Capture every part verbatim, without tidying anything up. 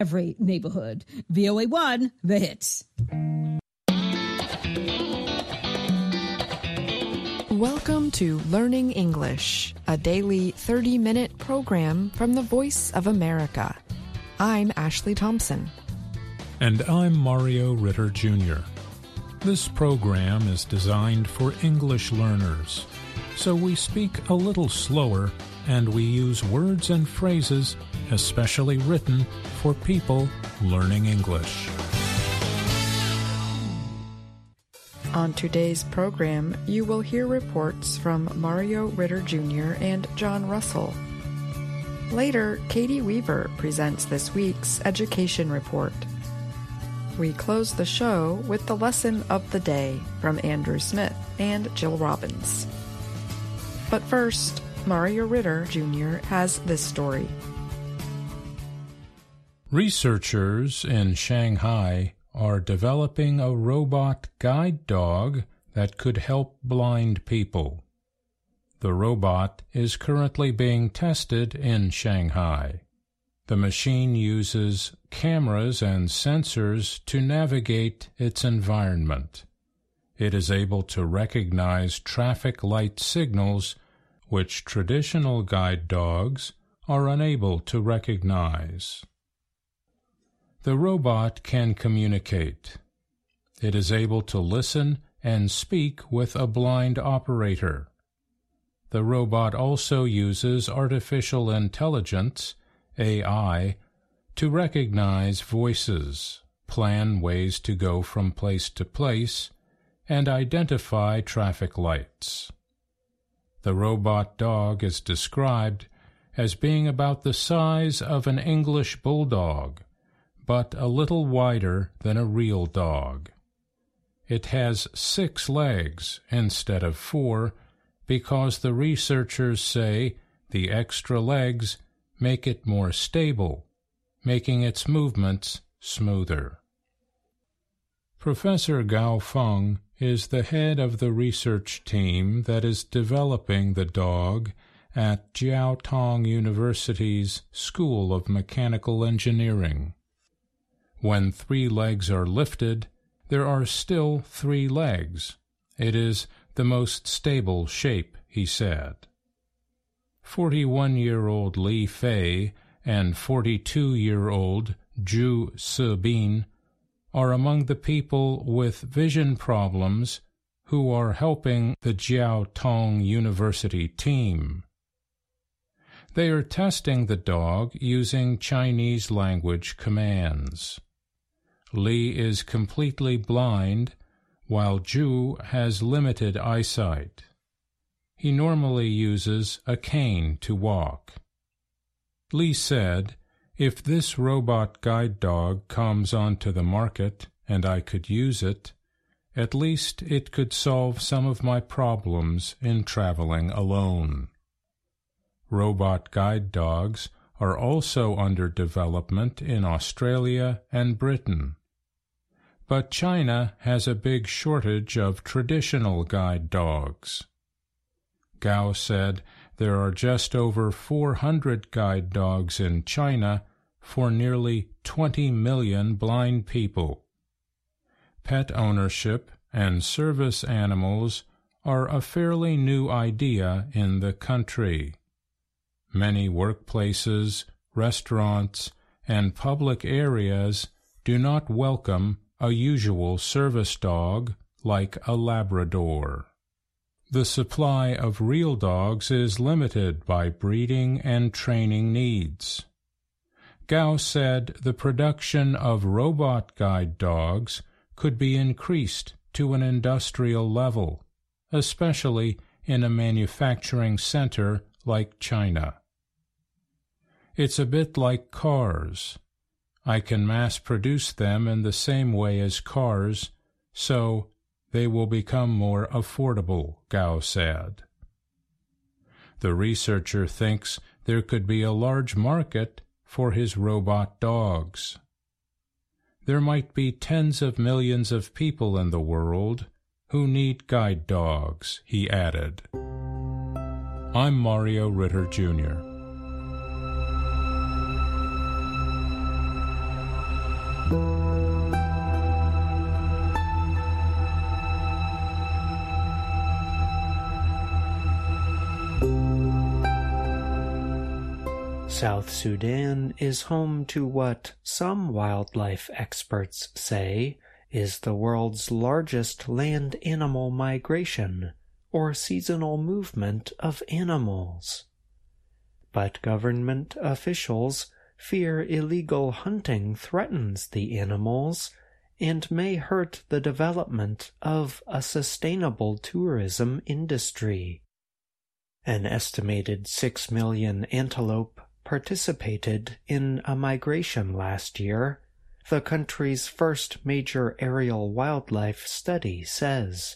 every neighborhood. V O A one, The Hits. Welcome to Learning English, a daily thirty-minute program from the Voice of America. I'm Ashley Thompson. And I'm Mario Ritter, Junior This program is designed for English learners, so we speak a little slower and we use words and phrases especially written for people learning English. On today's program, you will hear reports from Mario Ritter, Junior and John Russell. Later, Katie Weaver presents this week's education report. We close the show with the lesson of the day from Andrew Smith and Jill Robbins. But first, Mario Ritter, Junior has this story. Researchers in Shanghai are developing a robot guide dog that could help blind people. The robot is currently being tested in Shanghai. The machine uses cameras and sensors to navigate its environment. It is able to recognize traffic light signals, which traditional guide dogs are unable to recognize. The robot can communicate. It is able to listen and speak with a blind operator. The robot also uses artificial intelligence, A I, to recognize voices, plan ways to go from place to place, and identify traffic lights. The robot dog is described as being about the size of an English bulldog, but a little wider than a real dog. It has six legs instead of four because the researchers say the extra legs make it more stable, making its movements smoother. Professor Gao Feng is the head of the research team that is developing the dog at Jiao Tong University's School of Mechanical Engineering. When three legs are lifted, there are still three legs. It is the most stable shape, he said. forty-one-year-old Li Fei and forty-two-year-old Zhu Sebin are among the people with vision problems who are helping the Jiao Tong University team. They are testing the dog using Chinese language commands. Li is completely blind, while Zhu has limited eyesight. He normally uses a cane to walk. Li said, "If this robot guide dog comes onto the market and I could use it, at least it could solve some of my problems in traveling alone." Robot guide dogs are also under development in Australia and Britain. But China has a big shortage of traditional guide dogs. Gao said there are just over four hundred guide dogs in China for nearly twenty million blind people. Pet ownership and service animals are a fairly new idea in the country. Many workplaces, restaurants, and public areas do not welcome a usual service dog like a Labrador. The supply of real dogs is limited by breeding and training needs. Gao said the production of robot guide dogs could be increased to an industrial level, especially in a manufacturing center like China. It's a bit like cars. I can mass-produce them in the same way as cars, so they will become more affordable, Gao said. The researcher thinks there could be a large market for his robot dogs. There might be tens of millions of people in the world who need guide dogs, he added. I'm Mario Ritter, Junior South Sudan is home to what some wildlife experts say is the world's largest land animal migration, or seasonal movement of animals. But government officials fear illegal hunting threatens the animals and may hurt the development of a sustainable tourism industry. An estimated six million antelope participated in a migration last year, the country's first major aerial wildlife study says.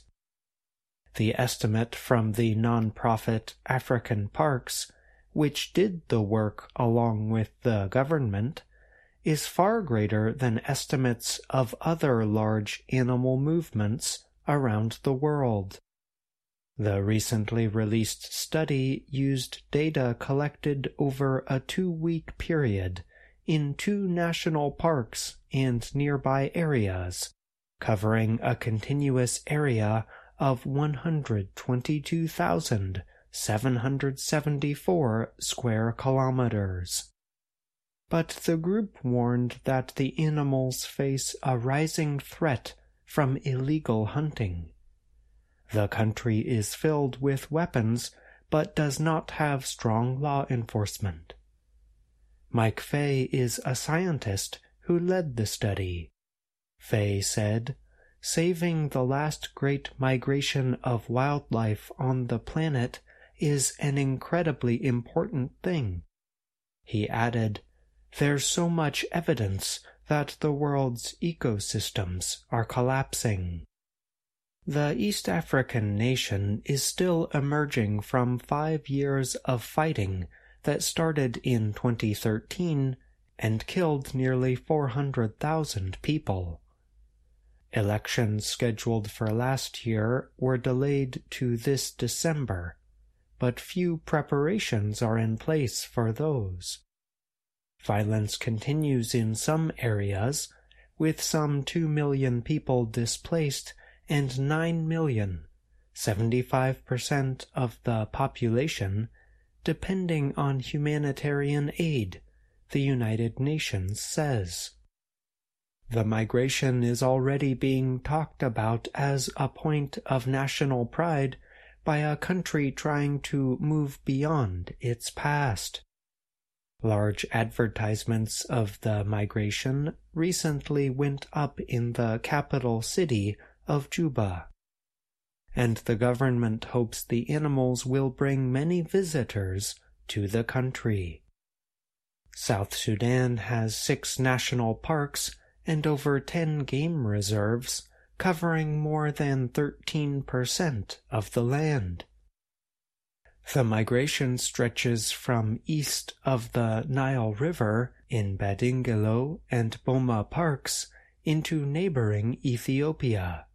The estimate from the non-profit African Parks, which did the work along with the government, is far greater than estimates of other large animal movements around the world. The recently released study used data collected over a two-week period in two national parks and nearby areas, covering a continuous area of one hundred twenty-two thousand seven hundred seventy-four square kilometers. But the group warned that the animals face a rising threat from illegal hunting. The country is filled with weapons, but does not have strong law enforcement. Mike Fay is a scientist who led the study. Fay said, "Saving the last great migration of wildlife on the planet is an incredibly important thing." He added, "There's so much evidence that the world's ecosystems are collapsing." The East African nation is still emerging from five years of fighting that started in twenty thirteen and killed nearly four hundred thousand people. Elections scheduled for last year were delayed to this December, but few preparations are in place for those. Violence continues in some areas, with some two million people displaced and nine million, seventy-five percent of the population, depending on humanitarian aid, the United Nations says. The migration is already being talked about as a point of national pride by a country trying to move beyond its past. Large advertisements of the migration recently went up in the capital city of Juba, and the government hopes the animals will bring many visitors to the country. South Sudan has six national parks and over ten game reserves, covering more than thirteen percent of the land. The migration stretches from east of the Nile River in Badingilo and Boma parks into neighboring Ethiopia.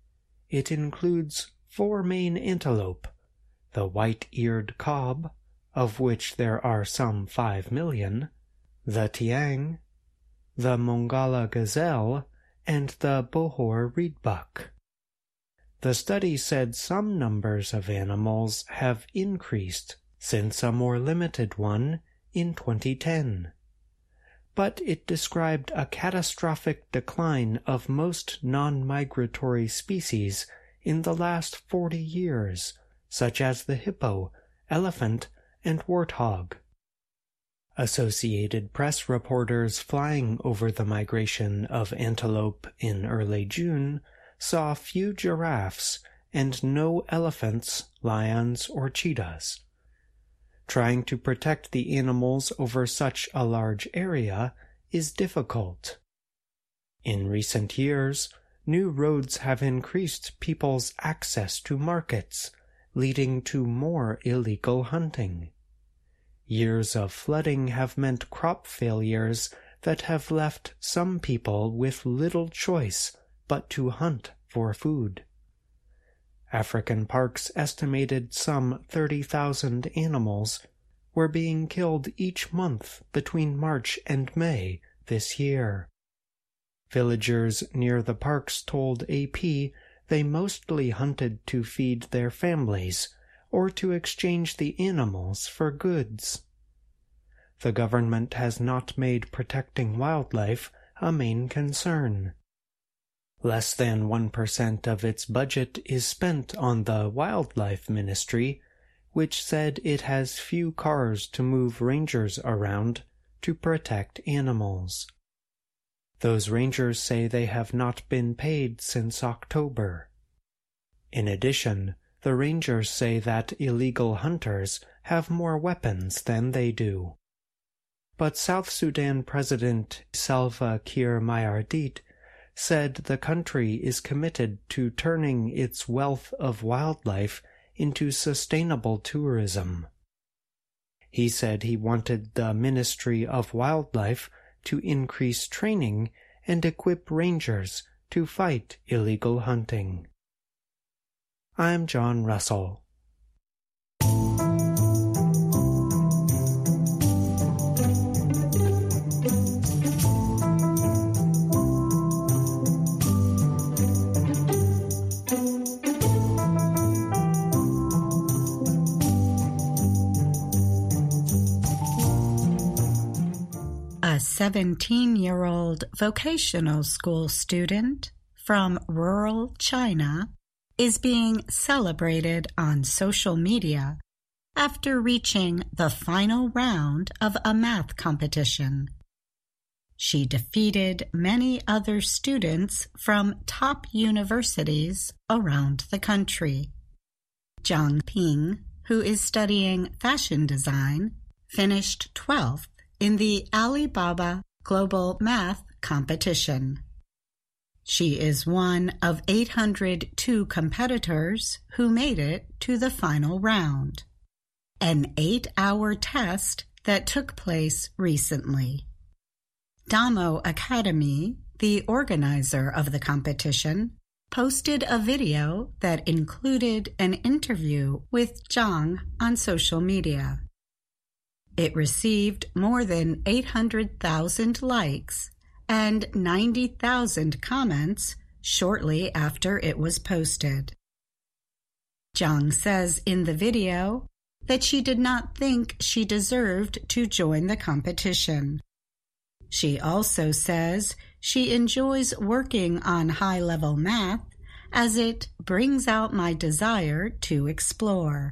It includes four main antelope, the white-eared kob, of which there are some five million, the tiang, the Mongala gazelle, and the Bohor reedbuck. The study said some numbers of animals have increased since a more limited one in twenty ten. But it described a catastrophic decline of most non-migratory species in the last forty years, such as the hippo, elephant, and warthog. Associated Press reporters flying over the migration of antelope in early June saw few giraffes and no elephants, lions, or cheetahs. Trying to protect the animals over such a large area is difficult. In recent years, new roads have increased people's access to markets, leading to more illegal hunting. Years of flooding have meant crop failures that have left some people with little choice but to hunt for food. African parks estimated some thirty thousand animals were being killed each month between March and May this year. Villagers near the parks told A P they mostly hunted to feed their families or to exchange the animals for goods. The government has not made protecting wildlife a main concern. Less than one percent of its budget is spent on the Wildlife Ministry, which said it has few cars to move rangers around to protect animals. Those rangers say they have not been paid since October. In addition, the rangers say that illegal hunters have more weapons than they do. But South Sudan President Salva Kiir Mayardit said the country is committed to turning its wealth of wildlife into sustainable tourism. He said he wanted the Ministry of Wildlife to increase training and equip rangers to fight illegal hunting. I'm John Russell. A seventeen-year-old vocational school student from rural China is being celebrated on social media after reaching the final round of a math competition. She defeated many other students from top universities around the country. Zhang Ping, who is studying fashion design, finished twelfth in the Alibaba Global Math Competition. She is one of eight hundred two competitors who made it to the final round, an eight-hour test that took place recently. Damo Academy, the organizer of the competition, posted a video that included an interview with Zhang on social media. It received more than eight hundred thousand likes and ninety thousand comments shortly after it was posted. Zhang says in the video that she did not think she deserved to join the competition. She also says she enjoys working on high-level math as it brings out my desire to explore.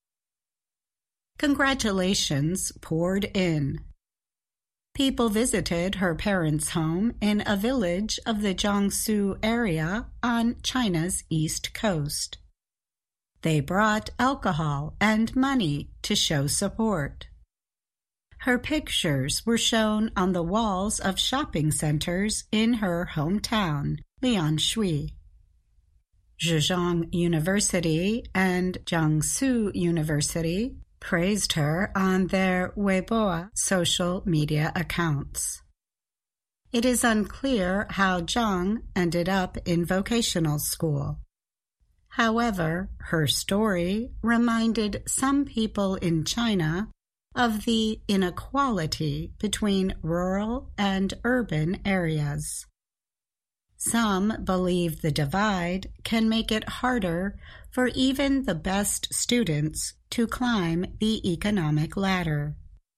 Congratulations poured in. People visited her parents' home in a village of the Jiangsu area on China's east coast. They brought alcohol and money to show support. Her pictures were shown on the walls of shopping centers in her hometown, Lianshui. Zhejiang University and Jiangsu University praised her on their Weibo social media accounts. It is unclear how Zhang ended up in vocational school. However, her story reminded some people in China of the inequality between rural and urban areas. Some believe the divide can make it harder for even the best students to climb the economic ladder.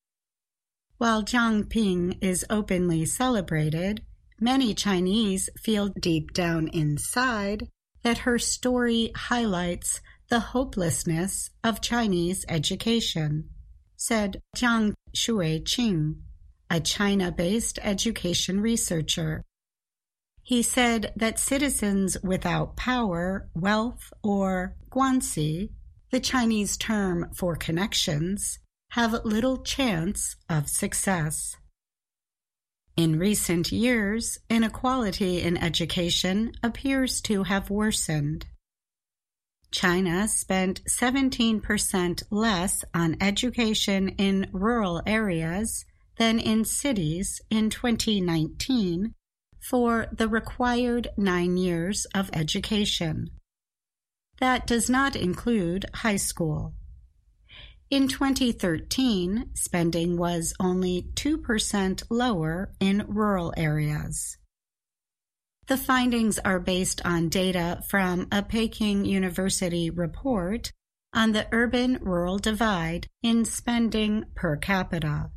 While Zhang Ping is openly celebrated, many Chinese feel deep down inside that her story highlights the hopelessness of Chinese education, said Zhang Shuiqing, a China-based education researcher. He said that citizens without power, wealth, or guanxi, the Chinese term for connections, have little chance of success. In recent years, inequality in education appears to have worsened. China spent seventeen percent less on education in rural areas than in cities in twenty nineteen for the required nine years of education. That does not include high school. In twenty thirteen, spending was only two percent lower in rural areas. The findings are based on data from a Peking University report on the urban-rural divide in spending per capita.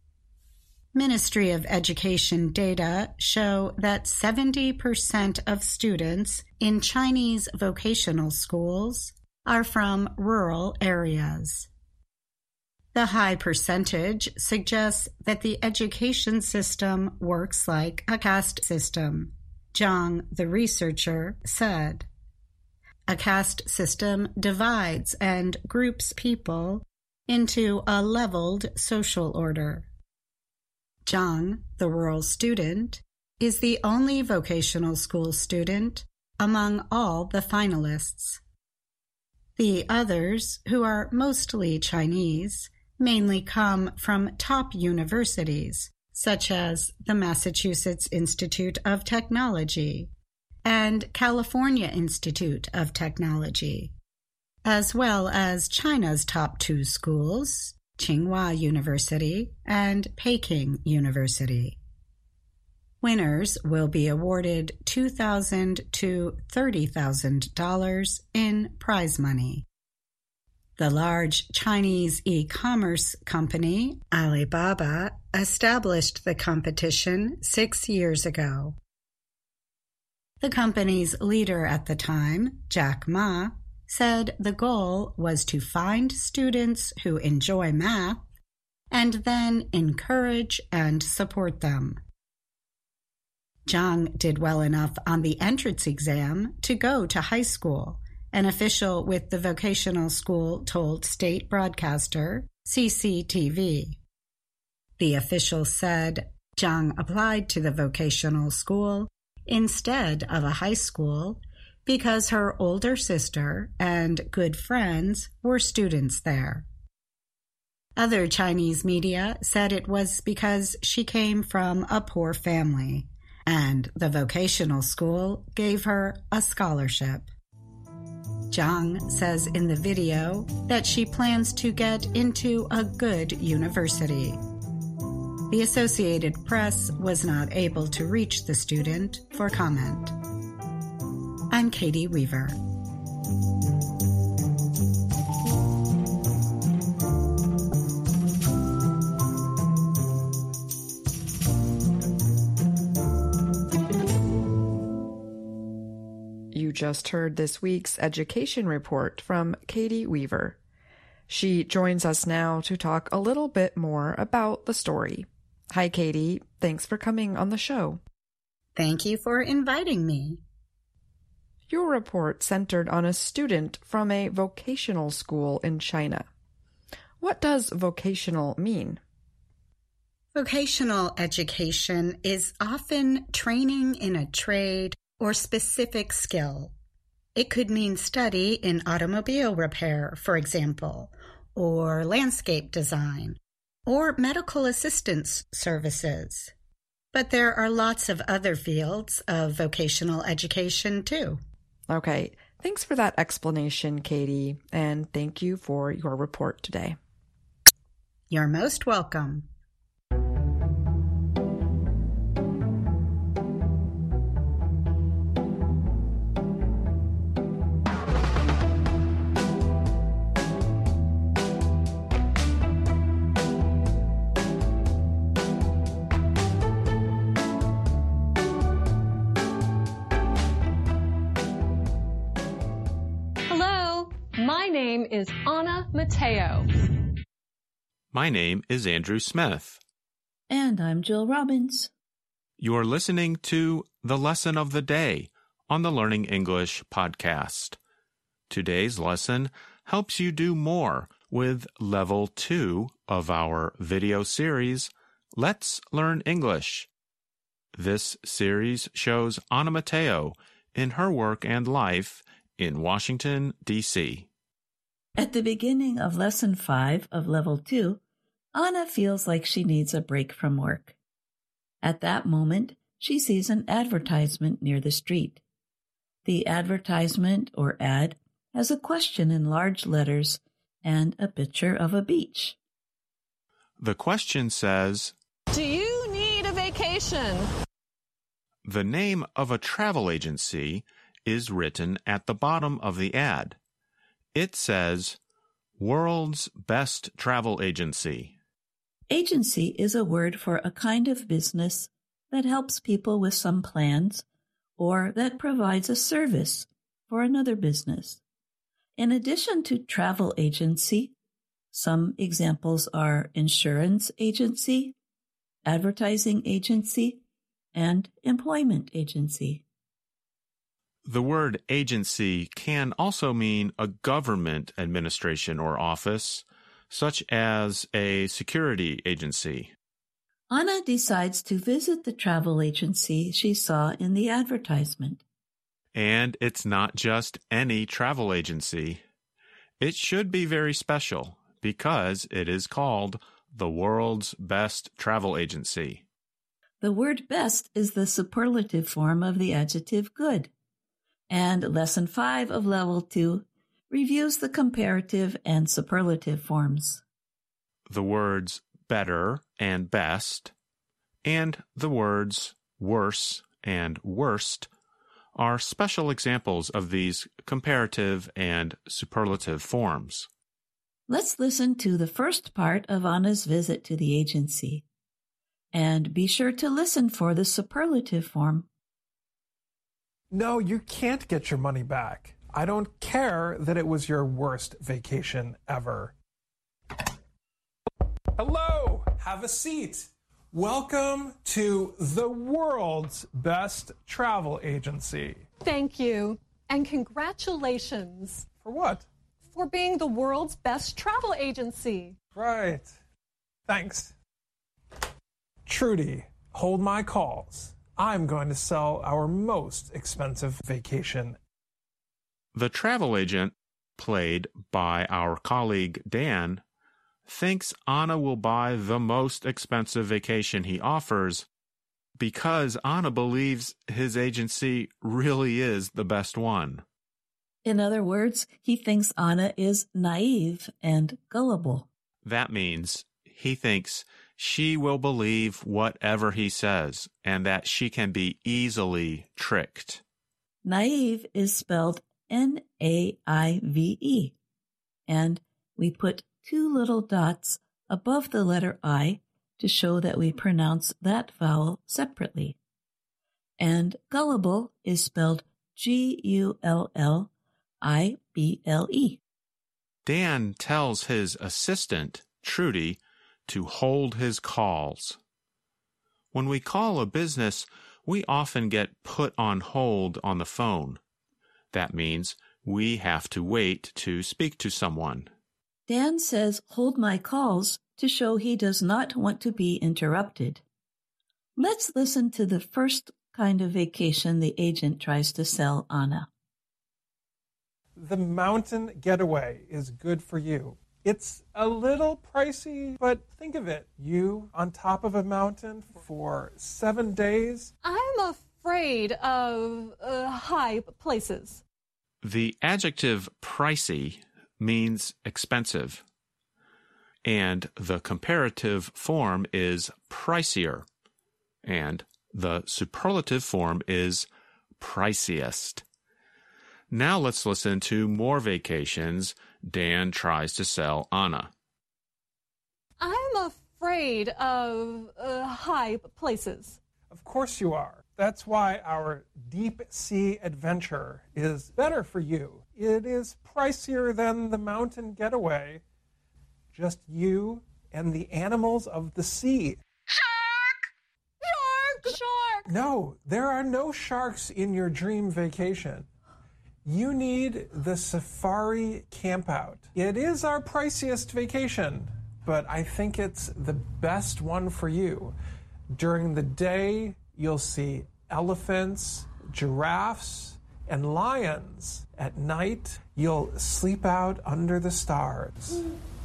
Ministry of Education data show that seventy percent of students in Chinese vocational schools are from rural areas. The high percentage suggests that the education system works like a caste system, Zhang, the researcher, said. A caste system divides and groups people into a leveled social order. Zhang, the rural student, is the only vocational school student among all the finalists. The others, who are mostly Chinese, mainly come from top universities, such as the Massachusetts Institute of Technology and California Institute of Technology, as well as China's top two schools, Tsinghua University and Peking University. Winners will be awarded two thousand dollars to thirty thousand dollars in prize money. The large Chinese e-commerce company, Alibaba, established the competition six years ago. The company's leader at the time, Jack Ma, said the goal was to find students who enjoy math and then encourage and support them. Zhang did well enough on the entrance exam to go to high school, an official with the vocational school told state broadcaster C C T V. The official said Zhang applied to the vocational school instead of a high school because her older sister and good friends were students there. Other Chinese media said it was because she came from a poor family, and the vocational school gave her a scholarship. Zhang says in the video that she plans to get into a good university. The Associated Press was not able to reach the student for comment. I'm Katie Weaver. You just heard this week's education report from Katie Weaver. She joins us now to talk a little bit more about the story. Hi, Katie. Thanks for coming on the show. Thank you for inviting me. Your report centered on a student from a vocational school in China. What does vocational mean? Vocational education is often training in a trade or specific skill. It could mean study in automobile repair, for example, or landscape design, or medical assistance services. But there are lots of other fields of vocational education, too. Okay, thanks for that explanation, Katie, and thank you for your report today. You're most welcome. My name is Anna Mateo. My name is Andrew Smith. And I'm Jill Robbins. You're listening to The Lesson of the Day on the Learning English podcast. Today's lesson helps you do more with Level two of our video series, Let's Learn English. This series shows Anna Mateo in her work and life in Washington, D C At the beginning of Lesson five of Level two, Anna feels like she needs a break from work. At that moment, she sees an advertisement near the street. The advertisement, or ad, has a question in large letters and a picture of a beach. The question says, Do you need a vacation? The name of a travel agency is written at the bottom of the ad. It says, World's Best Travel Agency. Agency is a word for a kind of business that helps people with some plans or that provides a service for another business. In addition to travel agency, some examples are insurance agency, advertising agency, and employment agency. The word agency can also mean a government administration or office, such as a security agency. Anna decides to visit the travel agency she saw in the advertisement. And it's not just any travel agency. It should be very special because it is called the world's best travel agency. The word best is the superlative form of the adjective good. And Lesson five of Level two reviews the comparative and superlative forms. The words better and best, and the words worse and worst are special examples of these comparative and superlative forms. Let's listen to the first part of Anna's visit to the agency. And be sure to listen for the superlative form. No, you can't get your money back. I don't care that it was your worst vacation ever. Hello, have a seat. Welcome to the world's best travel agency. Thank you, and congratulations. For what? For being the world's best travel agency. Right. Thanks. Trudy, hold my calls. I'm going to sell our most expensive vacation. The travel agent, played by our colleague Dan, thinks Anna will buy the most expensive vacation he offers because Anna believes his agency really is the best one. In other words, he thinks Anna is naive and gullible. That means he thinks she will believe whatever he says and that she can be easily tricked. Naive is spelled N A I V E, and we put two little dots above the letter I to show that we pronounce that vowel separately. And gullible is spelled G U L L I B L E. Dan tells his assistant, Trudy, to hold his calls. When we call a business, we often get put on hold on the phone. That means we have to wait to speak to someone. Dan says, hold my calls, to show he does not want to be interrupted. Let's listen to the first kind of vacation the agent tries to sell Anna. The mountain getaway is good for you. It's a little pricey, but think of it. You on top of a mountain for seven days. I'm afraid of uh, high places. The adjective pricey means expensive, and the comparative form is pricier, and the superlative form is priciest. Now let's listen to more vacations Dan tries to sell Anna. I'm afraid of uh, high places. Of course you are. That's why our deep sea adventure is better for you. It is pricier than the mountain getaway. Just you and the animals of the sea. Shark! Shark! Shark! No, there are no sharks in your dream vacation. You need the safari campout. It is our priciest vacation, but I think it's the best one for you. During the day, you'll see elephants, giraffes, and lions. At night, you'll sleep out under the stars.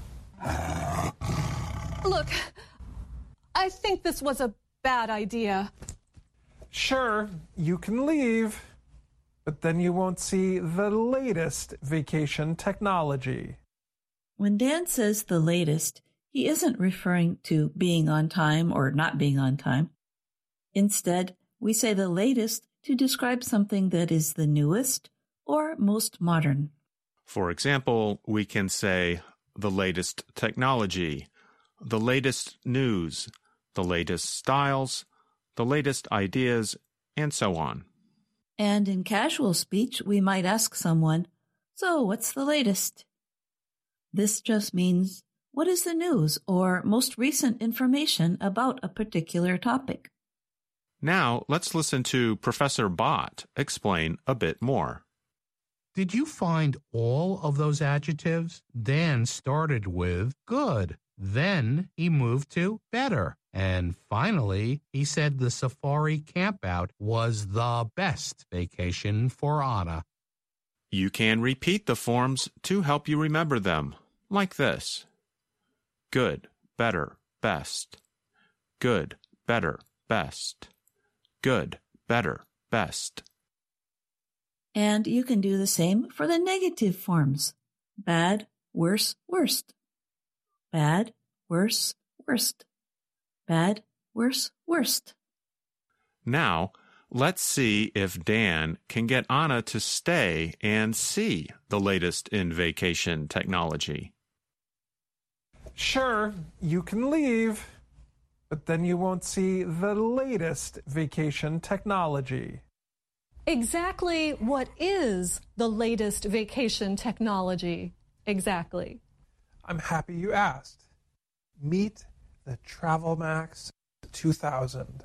Look, I think this was a bad idea. Sure, you can leave. But then you won't see the latest vacation technology. When Dan says the latest, he isn't referring to being on time or not being on time. Instead, we say the latest to describe something that is the newest or most modern. For example, we can say the latest technology, the latest news, the latest styles, the latest ideas, and so on. And in casual speech, we might ask someone, "So, what's the latest?" This just means, what is the news or most recent information about a particular topic? Now, let's listen to Professor Bott explain a bit more. Did you find all of those adjectives? Dan started with good. Then he moved to better. And finally, he said the safari campout was the best vacation for Anna. You can repeat the forms to help you remember them, like this. Good, better, best. Good, better, best. Good, better, best. And you can do the same for the negative forms. Bad, worse, worst. Bad, worse, worst. Bad, worse, worst. Now, let's see if Dan can get Anna to stay and see the latest in vacation technology. Sure, you can leave, but then you won't see the latest vacation technology. Exactly what is the latest vacation technology? Exactly. I'm happy you asked. Meet the TravelMax two thousand.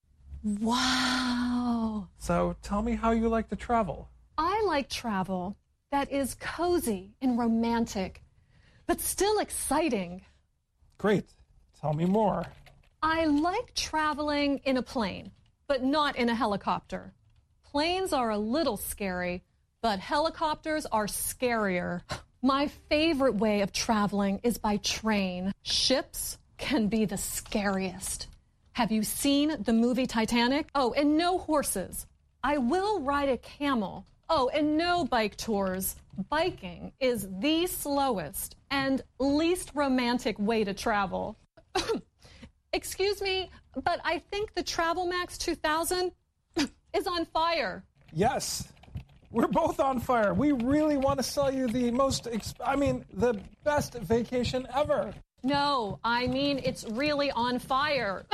Wow. So tell me how you like to travel. I like travel that is cozy and romantic, but still exciting. Great. Tell me more. I like traveling in a plane, but not in a helicopter. Planes are a little scary, but helicopters are scarier. My favorite way of traveling is by train. Ships can be the scariest. Have you seen the movie Titanic? Oh, and no horses. I will ride a camel. Oh, and no bike tours. Biking is the slowest and least romantic way to travel. Excuse me, but I think the TravelMax two thousand is on fire. Yes, we're both on fire. We really want to sell you the most, exp- I mean, the best vacation ever. No, I mean, it's really on fire.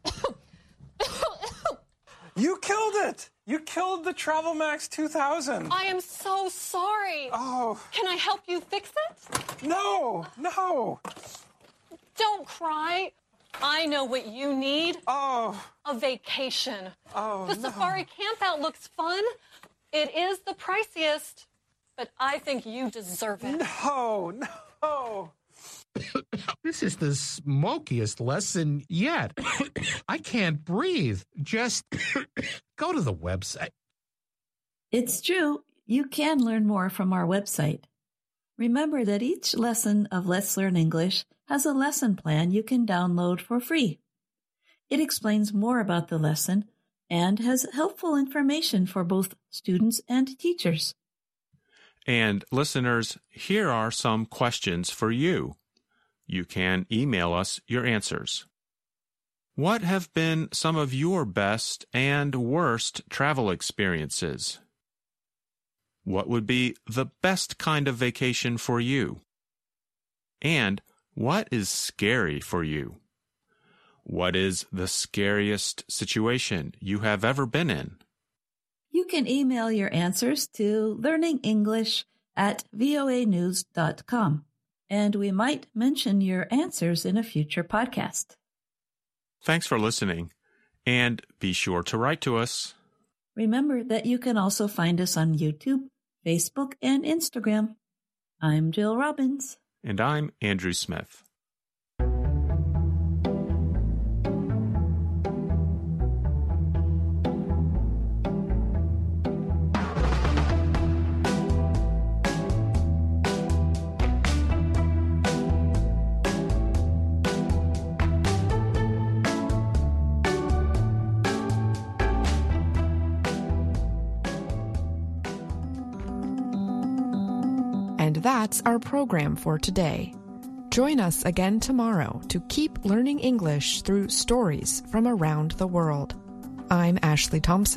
You killed it. You killed the TravelMax two thousand. I am so sorry. Oh. Can I help you fix it? No, no. Don't cry. I know what you need. Oh. A vacation. Oh, The no. safari campout looks fun. It is the priciest, but I think you deserve it. No, no. This is the smokiest lesson yet. I can't breathe. Just go to the website. It's true. You can learn more from our website. Remember that each lesson of Let's Learn English has a lesson plan you can download for free. It explains more about the lesson and has helpful information for both students and teachers. And listeners, here are some questions for you. You can email us your answers. What have been some of your best and worst travel experiences? What would be the best kind of vacation for you? And what is scary for you? What is the scariest situation you have ever been in? You can email your answers to learningenglish at voa news dot com, and we might mention your answers in a future podcast. Thanks for listening, and be sure to write to us. Remember that you can also find us on YouTube, Facebook, and Instagram. I'm Jill Robbins. And I'm Andrew Smith. And that's our program for today. Join us again tomorrow to keep learning English through stories from around the world. I'm Ashley Thompson.